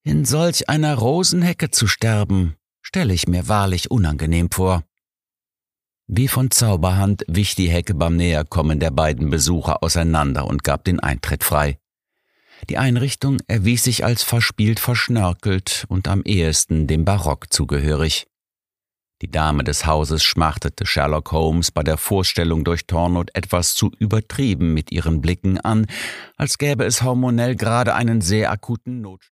In solch einer Rosenhecke zu sterben, stelle ich mir wahrlich unangenehm vor.« Wie von Zauberhand wich die Hecke beim Näherkommen der beiden Besucher auseinander und gab den Eintritt frei. Die Einrichtung erwies sich als verspielt verschnörkelt und am ehesten dem Barock zugehörig. Die Dame des Hauses schmachtete Sherlock Holmes bei der Vorstellung durch Tornold etwas zu übertrieben mit ihren Blicken an, als gäbe es hormonell gerade einen sehr akuten Notstand.